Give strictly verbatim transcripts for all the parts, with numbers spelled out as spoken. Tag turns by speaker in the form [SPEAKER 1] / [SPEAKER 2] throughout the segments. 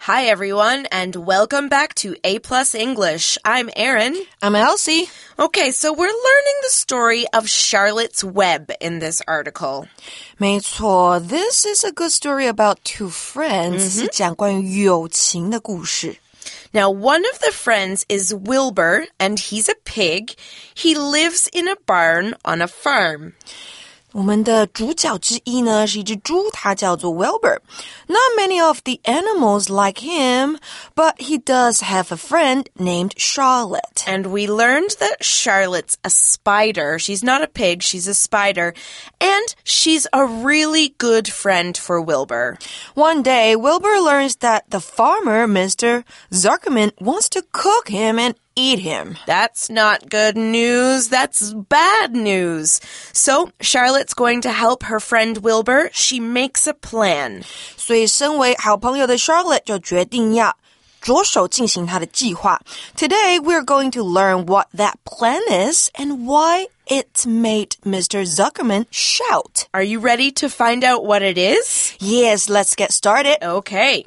[SPEAKER 1] Hi, everyone, and welcome back to A Plus English. I'm Erin.
[SPEAKER 2] I'm Elsie.
[SPEAKER 1] Okay, so we're learning the story of Charlotte's Web in this article.
[SPEAKER 2] 没错, this is a good story about two friends. 是讲关于友情的故事。
[SPEAKER 1] Now, one of the friends is Wilbur, and he's a pig. He lives in a barn on a farm.
[SPEAKER 2] 我们的主角之一呢是一只猪，它叫做 Wilbur. Not many of the animals like him, but he does have a friend named Charlotte.
[SPEAKER 1] And we learned that Charlotte's a spider. She's not a pig, she's a spider. And she's a really good friend for Wilbur.
[SPEAKER 2] One day, Wilbur learns that the farmer, Mister Zuckerman, wants to cook him and eat him.
[SPEAKER 1] That's not good news. That's bad news. So, Charlotte's going to help her friend Wilbur. She makes a plan.
[SPEAKER 2] 所以身为好朋友的 Charlotte 就决定要着手进行她的计划。 Today, we're going to learn what that plan is and why it made Mister Zuckerman shout.
[SPEAKER 1] Are you ready to find out what it is?
[SPEAKER 2] Yes, let's get started.
[SPEAKER 1] Okay.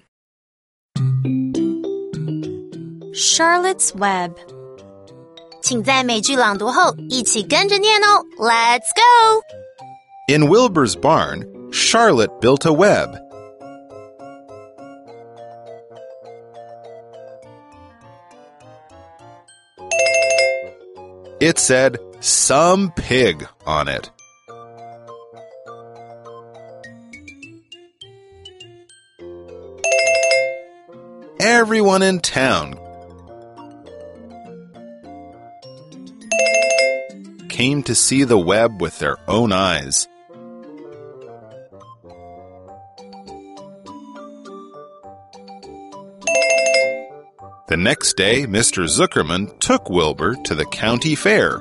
[SPEAKER 3] Charlotte's Web 请在美句朗读后一起跟着念哦 Let's go!
[SPEAKER 4] In Wilbur's barn, Charlotte built a web. It said, "Some pig" on it. Everyone in town came to see the web with their own eyes. The next day, Mister Zuckerman took Wilbur to the county fair.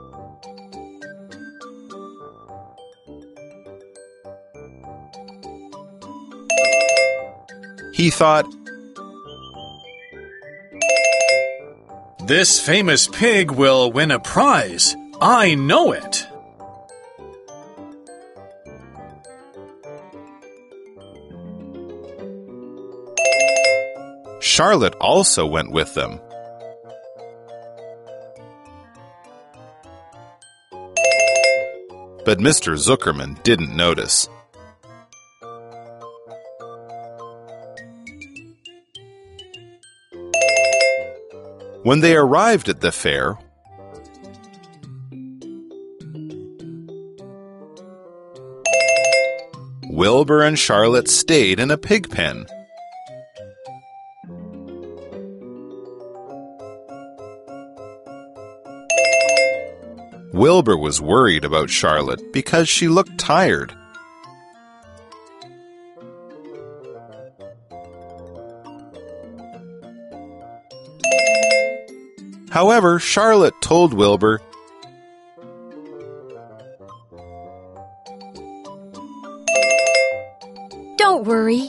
[SPEAKER 4] He thought,
[SPEAKER 5] "This famous pig will win a prize. I know it."
[SPEAKER 4] Charlotte also went with them. But Mister Zuckerman didn't notice. When they arrived at the fair, Wilbur and Charlotte stayed in a pig pen. Wilbur was worried about Charlotte because she looked tired. However, Charlotte told Wilbur,
[SPEAKER 3] Don't worry.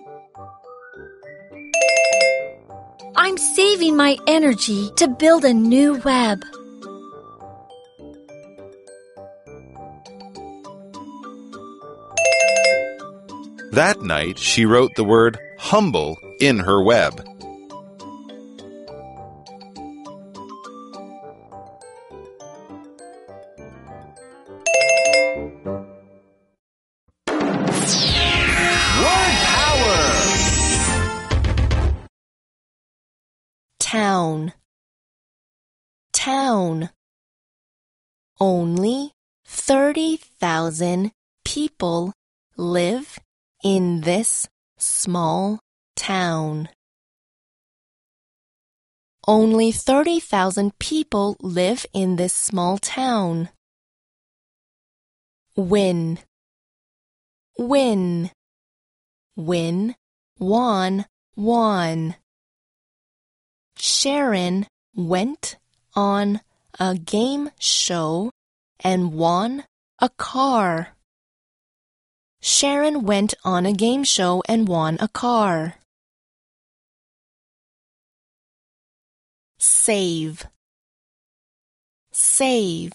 [SPEAKER 3] I'm saving my energy to build a new web.
[SPEAKER 4] That night, she wrote the word humble in her web.
[SPEAKER 5] Word power!
[SPEAKER 3] Town. Town. Only thirty thousand people live in this small town. Only thirty thousand people live in this small town. Win. Win. Win. Won. Won. Sharon went on a game show and won a car. Sharon went on a game show and won a car. Save. Save.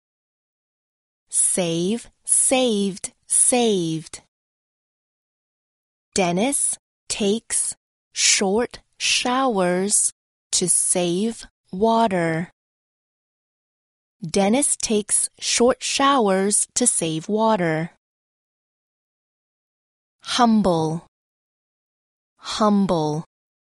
[SPEAKER 3] Save, saved, saved. Dennis takes
[SPEAKER 2] short showers to save water. Dennis takes short showers to save water. Humble. Humble.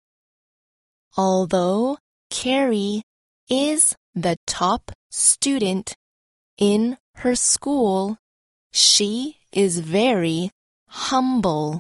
[SPEAKER 2] Although Carrie is the top student in her school, she is very humble.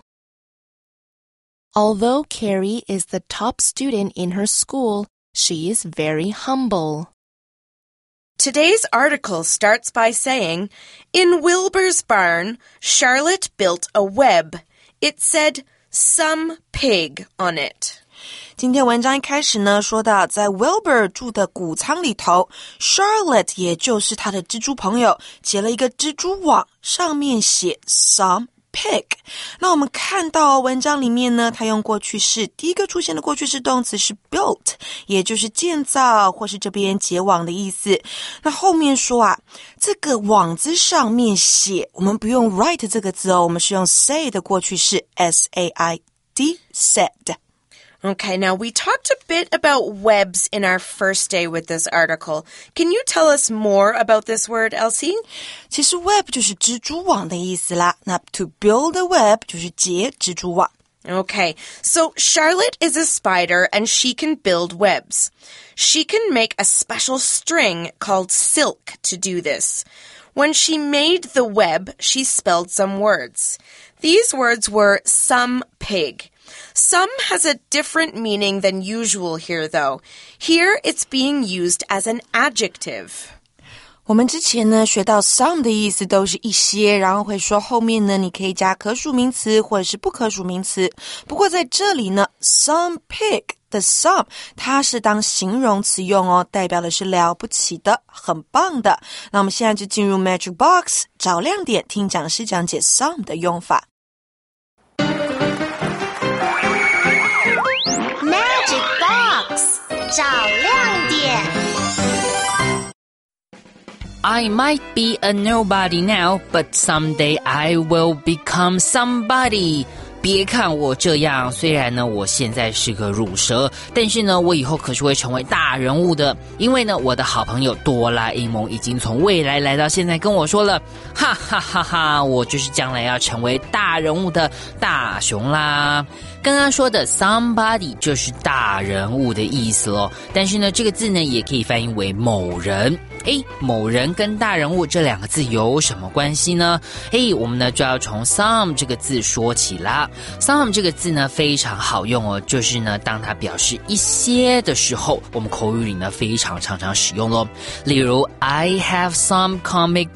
[SPEAKER 2] Although Carrie is the top student in her school, she is very humble.
[SPEAKER 1] Today's article starts by saying, in Wilbur's barn, Charlotte built a web. It said, some pig on it.
[SPEAKER 2] 今天文章一开始呢，说到在 Wilbur 住的谷仓里头 Charlotte 也就是他的蜘蛛朋友结了一个蜘蛛网，上面写 some pig。 那我们看到文章里面呢，他用过去式，第一个出现的过去式动词是 built， 也就是建造或是这边结网的意思。那后面说啊，这个网子上面写，我们不用 write 这个字哦，我们是用 say 的过去式 S A I D said。Okay,
[SPEAKER 1] now we talked a bit about webs in our first day with this article. Can you tell us more about this word, Elsie?
[SPEAKER 2] 其实 web 就是蜘蛛网的意思啦。那 to build a web 就是结蜘蛛网。
[SPEAKER 1] Okay, so Charlotte is a spider and she can build webs. She can make a special string called silk to do this. When she made the web, she spelled some words. These words were some pig.Some has a different meaning than usual here, though. Here, it's being used as an adjective.
[SPEAKER 2] 我们之前呢学到 some 的意思都是一些，然后会说后面呢你可以加可数名词或者是不可数名词。不过在这里呢 some pig 的 some 它是当形容词用哦，代表的是了不起的，很棒的。那我们现在就进入 Magic Box 找亮点，听讲师讲解 some 的用法。
[SPEAKER 3] 找亮点。
[SPEAKER 6] I might be a nobody now, but someday I will become somebody. 别看我这样，虽然呢我现在是个乳蛇，但是呢我以后可是会成为大人物的。因为呢我的好朋友哆啦 A 梦已经从未来来到现在跟我说了，哈哈哈哈，我就是将来要成为大人物的大雄啦。刚刚说的 somebody 就是大人物的意思咯，但是呢这个字呢也可以翻译为某人。诶，某人跟大人物这两个字有什么关系呢？诶，我们呢就要从 some 这个字说起啦。some 这个字呢非常好用哦，就是呢当它表示一些的时候，我们口语里呢非常常常使用咯。例如 I have some comic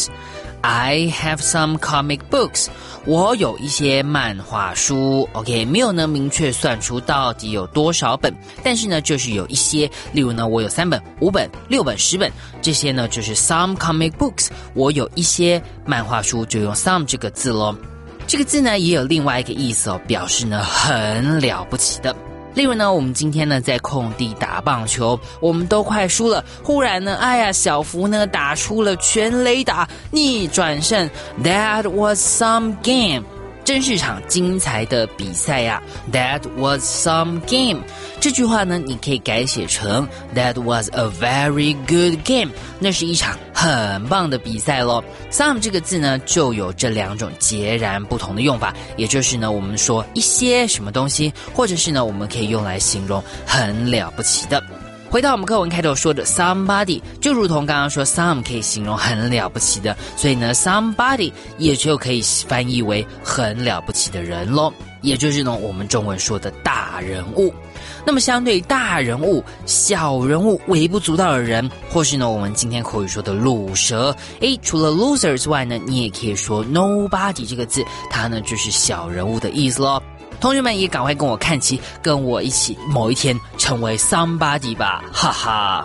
[SPEAKER 6] books。I have some comic books. 我有一些漫画书 OK 没有呢明确算出到底有多少本，但是呢就是有一些，例如呢我有三本、五本、六本、十本，这些呢就是 some comic books。 我有一些漫画书就用 some 这个字咯。这个字呢也有另外一个意思哦，表示呢很了不起的。例如呢我们今天呢在空地打棒球，我们都快输了，忽然呢哎呀小福呢打出了全垒打，逆转胜。 That was some game， 真是场精彩的比赛呀。 That was some game， 这句话呢你可以改写成 That was a very good game， 那是一场很棒的比赛咯。 Some 这个字呢就有这两种截然不同的用法，也就是呢我们说一些什么东西，或者是呢我们可以用来形容很了不起的。回到我们课文开头说的 somebody， 就如同刚刚说 some 可以形容很了不起的，所以呢 somebody 也就可以翻译为很了不起的人咯，也就是呢我们中文说的大人物。那么相对于大人物、小人物、微不足道的人，或是呢我们今天口语说的鲁蛇，诶，除了 loser 之外呢，你也可以说 nobody 这个字，它呢就是小人物的意思咯。同学们也赶快跟我看齐，跟我一起某一天成为 somebody 吧，哈哈。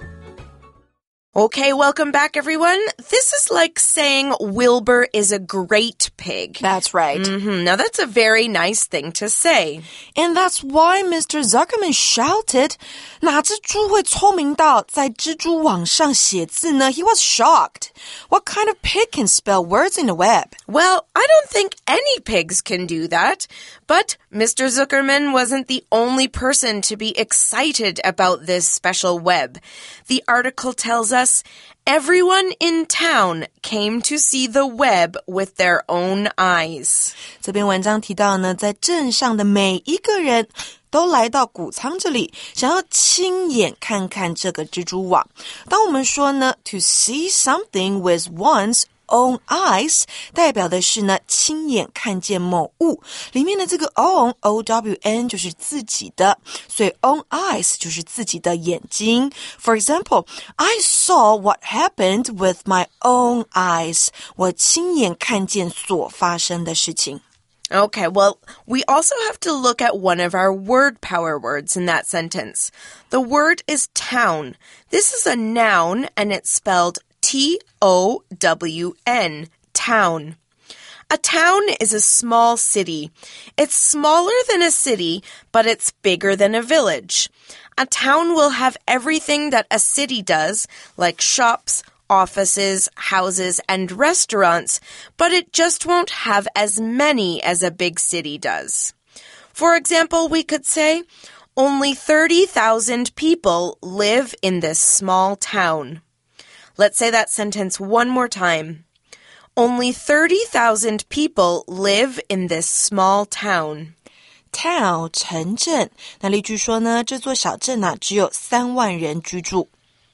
[SPEAKER 1] Okay, welcome back, everyone. This is like saying Wilbur is a great pig.
[SPEAKER 2] That's right.
[SPEAKER 1] Mm-hmm. Now, that's a very nice thing to say.
[SPEAKER 2] And that's why Mister Zuckerman shouted, 哪只猪会聪明到在蜘蛛网上写字呢？ He was shocked. What kind of pig can spell words in a web?
[SPEAKER 1] Well, I don't think any pigs can do that. But Mister Zuckerman wasn't the only person to be excited about this special web. The article tells us everyone in town came to see the web with their own eyes.
[SPEAKER 2] 这篇文章提到呢，在镇上的每一个人都来到谷仓这里，想要亲眼看看这个蜘蛛网。当我们说呢 to see something with one's own eyes 代表的是呢亲眼看见某物，里面的这个 own O W N 就是自己的，所以 own eyes 就是自己的眼睛。 For example, I saw what happened with my own eyes. 我亲眼看见所发生的事情。
[SPEAKER 1] Okay, well, we also have to look at one of our word power words in that sentence. The word is town. This is a noun and it's spelled T O W N, town. A town is a small city. It's smaller than a city, but it's bigger than a village. A town will have everything that a city does, like shops, offices, houses, and restaurants, but it just won't have as many as a big city does. For example, we could say, only thirty thousand people live in this small town. Let's say that sentence one more time. Only thirty thousand people live in this small town.
[SPEAKER 2] Town 城镇，那例句说呢，这座小镇啊只有三万人居住。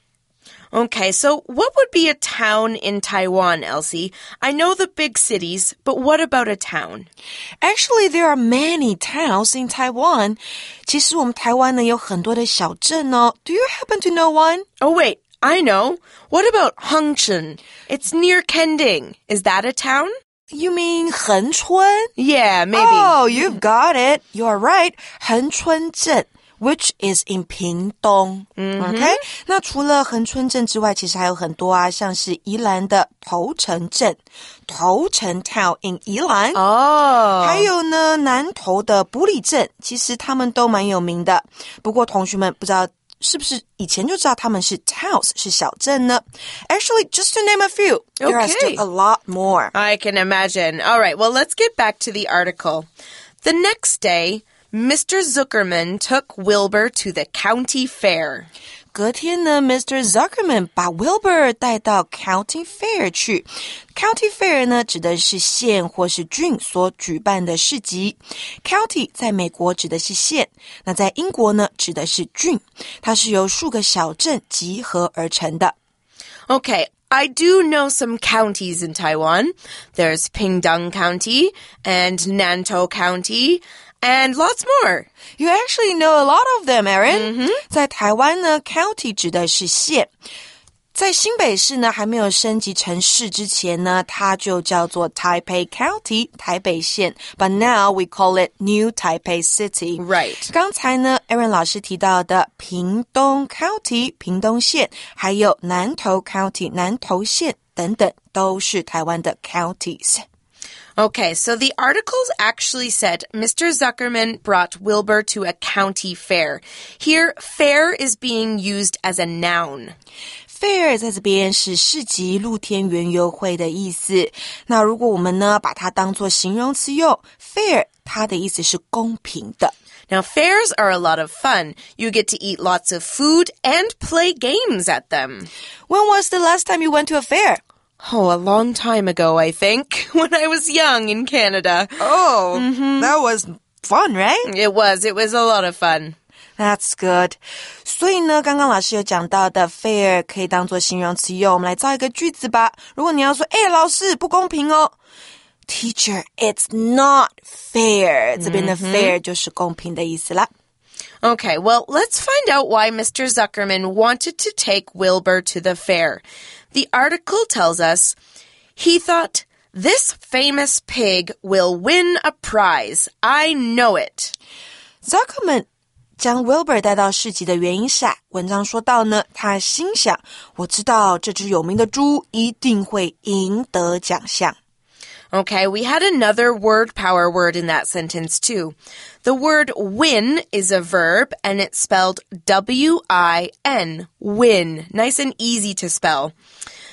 [SPEAKER 1] Okay, so what would be a town in Taiwan, Elsie? I know the big cities, but what about a town?
[SPEAKER 2] Actually, there are many towns in Taiwan. 其实我们台湾呢有很多的小镇哦。Do you happen to know one?
[SPEAKER 1] Oh, wait, I know. What about Hengchun? It's near Kending. Is that a town?
[SPEAKER 2] You mean 恒春?
[SPEAKER 1] Yeah, maybe.
[SPEAKER 2] Oh, you've got it. You're right. 恒春镇。Which is in 屏东 ，OK？ 那除了恒春镇之外，其实还有很多啊，像是宜兰的头城镇，头城 town in 宜兰
[SPEAKER 1] 哦，
[SPEAKER 2] 还有呢南投的埔里镇，其实他们都蛮有名的。不过同学们不知道是不是以前就知道他们是 towns 是小镇呢 ？Actually, just to name a few, there are still a lot more.
[SPEAKER 1] I can imagine. All right, well, let's get back to the article. The next day, Mister Zuckerman took Wilbur to the county fair.
[SPEAKER 2] 隔天呢 Mister Zuckerman 把 Wilbur 带到 county fair 去。County fair 呢指的是县或是郡所举办的市集。County 在美国指的是县，那在英国呢指的是郡，它是由数个小镇集合而成的。
[SPEAKER 1] Okay, I do know some counties in Taiwan. There's Pingdong County and Nantou County.And lots more.
[SPEAKER 2] You actually know a lot of them, Erin. Mm-hmm. 在台湾呢 county 指的是县。在新北市呢还没有升级成市之前呢，它就叫做 Taipei County 台北县 But now we call it New Taipei City.
[SPEAKER 1] Right.
[SPEAKER 2] 刚才呢 Erin 老师提到的屏东 County 屏东县，还有南投 County 南投县等等，都是台湾的 counties.Okay,
[SPEAKER 1] so the articles actually said Mister Zuckerman brought Wilbur to a county fair. Here, fair is being used as a noun.
[SPEAKER 2] Fair 在这边是市集、露天园游会的意思。那如果我们呢把它当作形容词用 fair 它的意思是公平的。
[SPEAKER 1] Now, fairs are a lot of fun. You get to eat lots of food and play games at them.
[SPEAKER 2] When was the last time you went to a fair?Oh,
[SPEAKER 1] a long time ago, I think, when I was young in Canada.
[SPEAKER 2] Oh, mm-hmm. That was fun, right?
[SPEAKER 1] It was. It was a lot of fun.
[SPEAKER 2] That's good. 所以呢，刚刚老师有讲到的 fair 可以当作形容词用，我们来造一个句子吧。如果你要说，哎，老师，不公平哦。Teacher, it's not fair. 这边的 fair 就是公平的意思啦。
[SPEAKER 1] Okay, well, let's find out why Mister Zuckerman wanted to take Wilbur to the fair. The article tells us, he thought, this famous pig will win a prize. I know it.
[SPEAKER 2] Zuckerman 将 Wilbur 带到市集的原因是啊，文章说到呢，他心想，我知道这只有名的猪一定会赢得奖项。
[SPEAKER 1] Okay, we had another word power word in that sentence too. The word win is a verb and it's spelled W I N, win. Nice and easy to spell.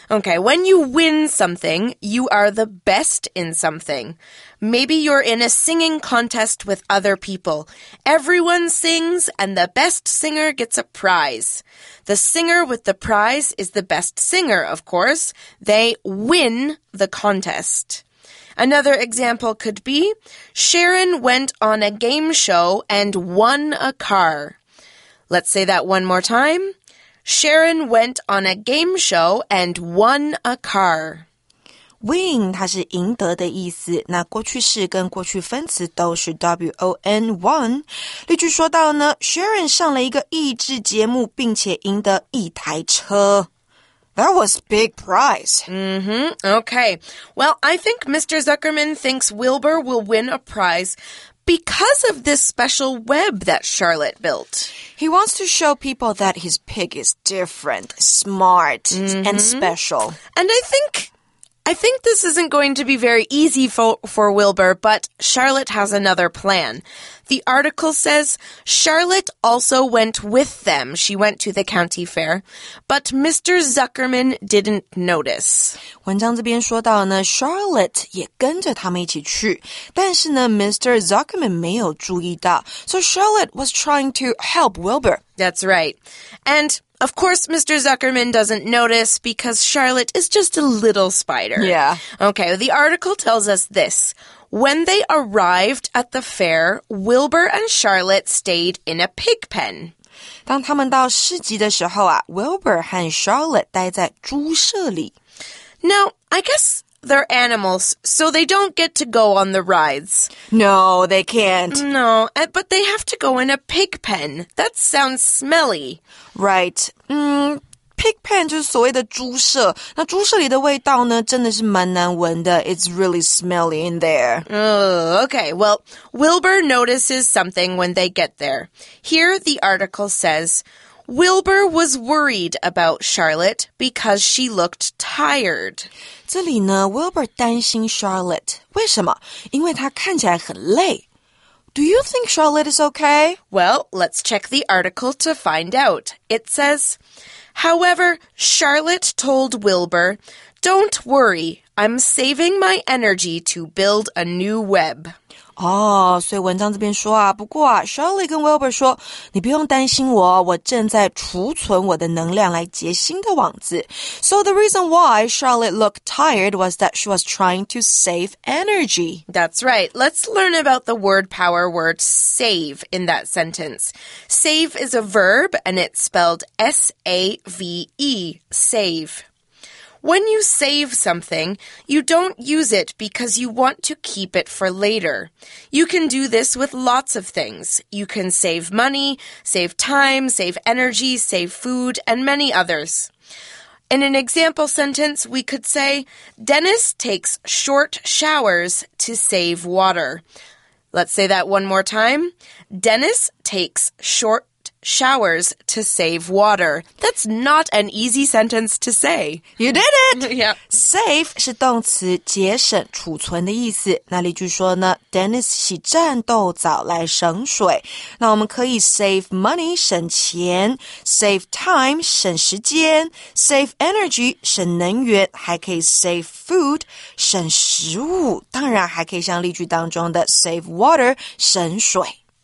[SPEAKER 1] Okay, when you win something, you are the best in something. Maybe you're in a singing contest with other people. Everyone sings, and the best singer gets a prize. The singer with the prize is the best singer, of course. They win the contest. Another example could be, Sharon went on a game show and won a car. Let's say that one more time. Sharon went on a game show and won a car.
[SPEAKER 2] Win 它是赢得的意思，那过去式跟过去分词都是 W O N won。例句说到呢 Sharon 上了一个益智节目，并且赢得一台车。That was big prize.
[SPEAKER 1] Mm-hmm. Okay. Well, I think Mister Zuckerman thinks Wilbur will win a prize because of this special web that Charlotte built.
[SPEAKER 2] He wants to show people that his pig is different, smart, mm-hmm. and special.
[SPEAKER 1] And I think... I think this isn't going to be very easy for, for Wilbur, but Charlotte has another plan. The article says Charlotte also went with them. She went to the county fair, but Mister Zuckerman didn't notice.
[SPEAKER 2] 文章这边说到呢 Charlotte 也跟着他们一起去，但是呢 Mister Zuckerman 没有注意到 So Charlotte was trying to help Wilbur.
[SPEAKER 1] That's right. And of course, Mister Zuckerman doesn't notice because Charlotte is just a little spider.
[SPEAKER 2] Yeah.
[SPEAKER 1] Okay, the article tells us this. When they arrived at the fair, Wilbur and Charlotte stayed in a pig pen.
[SPEAKER 2] 当他们到市集的时候啊 Wilbur 和 Charlotte 待在猪舍里。
[SPEAKER 1] Now, I guess they're animals, so they don't get to go on the rides.
[SPEAKER 2] No, they can't.
[SPEAKER 1] No, but they have to go in a pig pen. That sounds smelly.
[SPEAKER 2] Right. 嗯 Pig pen 就是所谓的猪舍，那猪舍里的味道呢，真的是蛮难闻的。It's really smelly in there.
[SPEAKER 1] Oh, okay. Well, Wilbur notices something when they get there. Here, the article says, Wilbur was worried about Charlotte because she looked tired.
[SPEAKER 2] 这里呢 Wilbur 担心 Charlotte. 为什么？因为她看起来很累。Do you think Charlotte is okay?
[SPEAKER 1] Well, let's check the article to find out. It says, However, Charlotte told Wilbur, Don't worry, I'm saving my energy to build a new web.
[SPEAKER 2] 哦，所以文章这边说啊，不过啊 Charlotte 跟 Wilbur 说，你不用担心我，我正在储存我的能量来结新的网子。So the reason why Charlotte looked tired was that she was trying to save energy.
[SPEAKER 1] That's right. Let's learn about the word power word save in that sentence. Save is a verb and it's spelled S A V E, save. When you save something, you don't use it because you want to keep it for later. You can do this with lots of things. You can save money, save time, save energy, save food, and many others. In an example sentence, we could say, Dennis takes short showers to save water. Let's say that one more time. Dennis takes short showers to save water. That's not an easy sentence to say.
[SPEAKER 2] You did it!
[SPEAKER 1] Yeah.
[SPEAKER 2] Save 是动词，节省、储存的意思。那例句说呢 Dennis 洗战斗澡来省水。那我们可以 save money 省钱 save time 省时间 save energy 省能源，还可以 save food 省食物，当然还可以像例句当中的 save water 省水。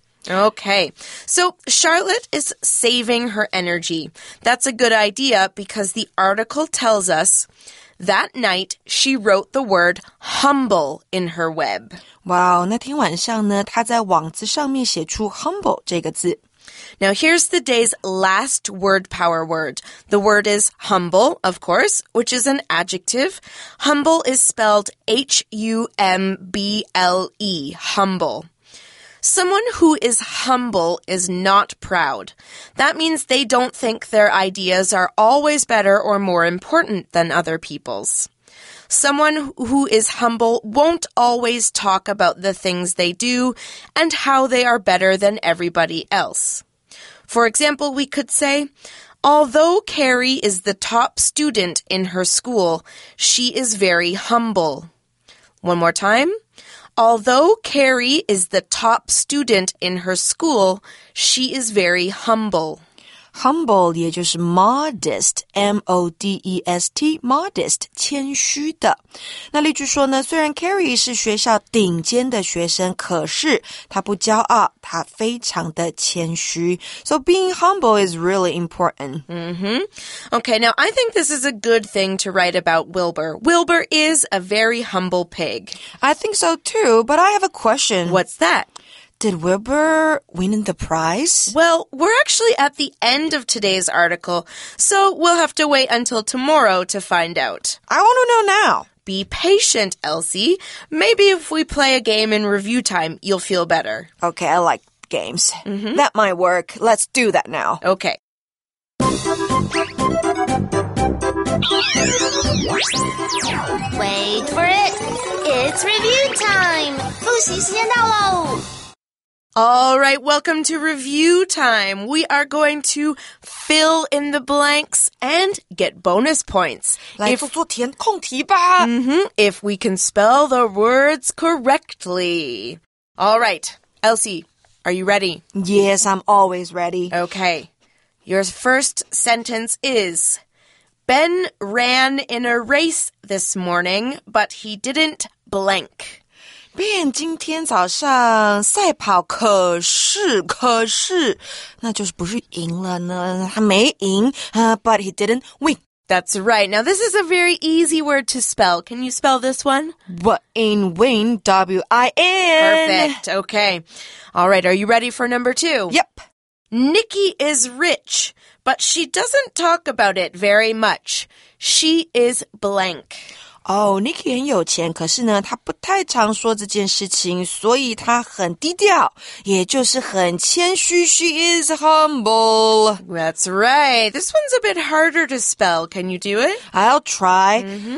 [SPEAKER 1] Okay, so Charlotte is saving her energy. That's a good idea because the article tells us that night she wrote the word humble in her web.
[SPEAKER 2] Wow, 那天晚上呢，她在网子上面写出 humble 这个字。
[SPEAKER 1] Now, here's the day's last word power word. The word is humble, of course, which is an adjective. Humble is spelled H U M B L E, humble. Someone who is humble is not proud. That means they don't think their ideas are always better or more important than other people's. Someone who is humble won't always talk about the things they do and how they are better than everybody else. For example, we could say, Although Carrie is the top student in her school, she is very humble. One more time. Although Carrie is the top student in her school, she is very humble.
[SPEAKER 2] humble 也就是 modest, M O D E S T, modest, 谦虚的。那例句说呢，虽然 Carrie 是学校顶尖的学生，可是他不骄傲，他非常的谦虚。So being humble is really important.
[SPEAKER 1] Mm-hmm. Okay, now I think this is a good thing to write about Wilbur. Wilbur is a very humble pig.
[SPEAKER 2] I think so too, but I have a question.
[SPEAKER 1] What's that?
[SPEAKER 2] Did Wilbur win the prize?
[SPEAKER 1] Well, we're actually at the end of today's article, so we'll have to wait until tomorrow to find out.
[SPEAKER 2] I want to know now.
[SPEAKER 1] Be patient, Elsie. Maybe if we play a game in review time, you'll feel better.
[SPEAKER 2] Okay, I like games.
[SPEAKER 1] Mm-hmm.
[SPEAKER 2] That might work. Let's do that now.
[SPEAKER 1] Okay.
[SPEAKER 3] Wait for it. It's review time. 复习时间到喽。
[SPEAKER 1] All right, welcome to review time. We are going to fill in the blanks and get bonus points.
[SPEAKER 2] 来做做填空题吧。
[SPEAKER 1] Mm-hmm, if we can spell the words correctly. All right, Elsie, are you ready?
[SPEAKER 2] Yes, I'm always ready.
[SPEAKER 1] Okay. Your first sentence is, Ben ran in a race this morning, but he didn't blank.
[SPEAKER 2] Ben 今天早上赛跑，可是可是那就是不是赢了呢，他没赢、uh, but he didn't win.
[SPEAKER 1] That's right. Now, this is a very easy word to spell. Can you spell this one?
[SPEAKER 2] What in win, W I N.
[SPEAKER 1] Perfect. Okay. All right. Are you ready for number two?
[SPEAKER 2] Yep.
[SPEAKER 1] Nikki is rich, but she doesn't talk about it very much. She is blank.
[SPEAKER 2] 哦、oh, Nikki 很有钱，可是呢，她不太常说这件事情，所以她很低调，也就是很谦虚。She is humble.
[SPEAKER 1] That's right. This one's a bit harder to spell. Can you do it?
[SPEAKER 2] I'll try.
[SPEAKER 1] Mm-hmm.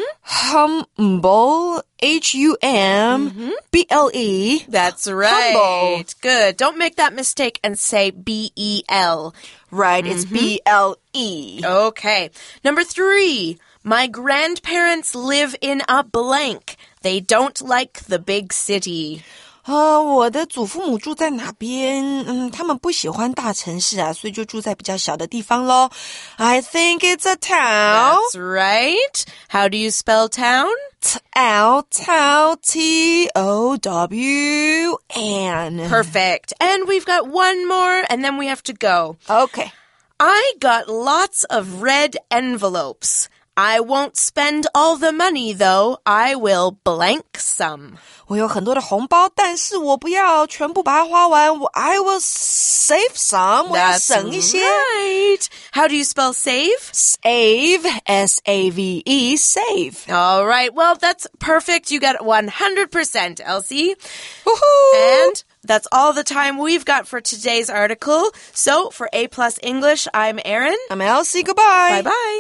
[SPEAKER 2] Humble, H U M B L E.
[SPEAKER 1] That's right.
[SPEAKER 2] Humble.
[SPEAKER 1] Good. Don't make that mistake and say B E L.
[SPEAKER 2] Right,
[SPEAKER 1] Mm-hmm.
[SPEAKER 2] it's B L E.
[SPEAKER 1] Okay. Number three. My grandparents live in a blank. They don't like the big city.
[SPEAKER 2] 呃，我的祖父母住在哪边？嗯，他们不喜欢大城市啊，所以就住在比较小的地方咯。I think it's a town.
[SPEAKER 1] That's right. How do you spell town?
[SPEAKER 2] Town, town, T O W N.
[SPEAKER 1] Perfect. And we've got one more, and then we have to go.
[SPEAKER 2] Okay.
[SPEAKER 1] I got lots of red envelopes. I won't spend all the money, though. I will blank some.
[SPEAKER 2] 我有很多的红包，但是我不要全部把它花完。我 I will save some. 我要省一些。
[SPEAKER 1] Right. How do you spell save?
[SPEAKER 2] Save, S A V E, save.
[SPEAKER 1] All right. Well, that's perfect. You got one hundred percent, Elsie.
[SPEAKER 2] Woohoo!
[SPEAKER 1] And that's all the time we've got for today's article. So, for A Plus English, I'm Erin.
[SPEAKER 2] I'm Elsie. Goodbye.
[SPEAKER 1] Bye-bye.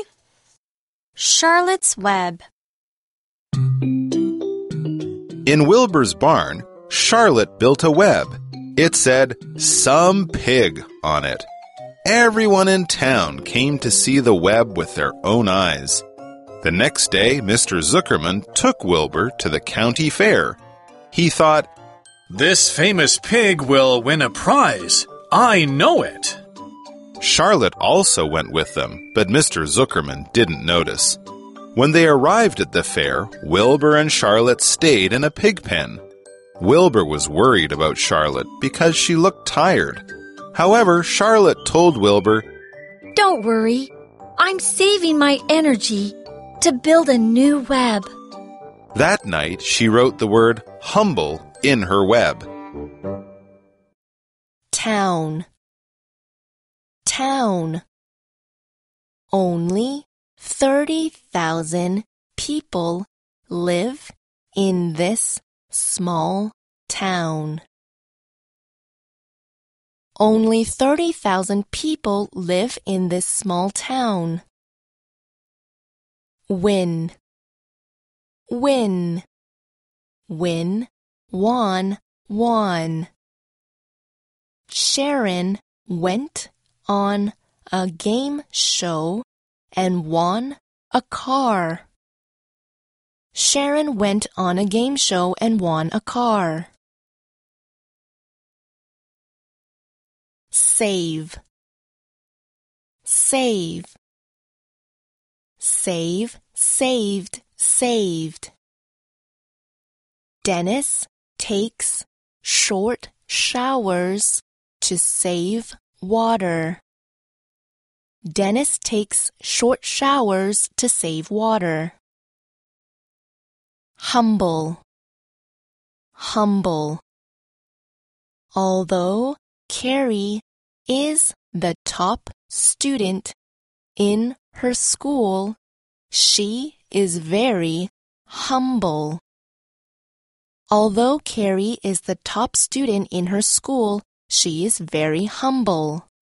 [SPEAKER 3] Charlotte's Web.
[SPEAKER 4] In Wilbur's barn, Charlotte built a web. It said, "Some pig" on it. Everyone in town came to see the web with their own eyes. The next day, Mister Zuckerman took Wilbur to the county fair. He thought,
[SPEAKER 5] This famous pig will win a prize. I know it.
[SPEAKER 4] Charlotte also went with them, but Mister Zuckerman didn't notice. When they arrived at the fair, Wilbur and Charlotte stayed in a pig pen. Wilbur was worried about Charlotte because she looked tired. However, Charlotte told Wilbur,
[SPEAKER 7] Don't worry. I'm saving my energy to build a new web.
[SPEAKER 4] That night she wrote the word humble in her web.
[SPEAKER 8] Town. Town. Only thirty thousand people live in this small town. Only thirty thousand people live in this small town. Win. Win. Win. Won. Won. Sharon went on a game show and won a car. Sharon went on a game show and won a car. Save. save. Save, saved, saved. Dennis takes short showers to save water. Dennis takes short showers to save water. Humble, humble. Although Carrie is the top student in her school, she is very humble. Although Carrie is the top student in her school, she is very humble.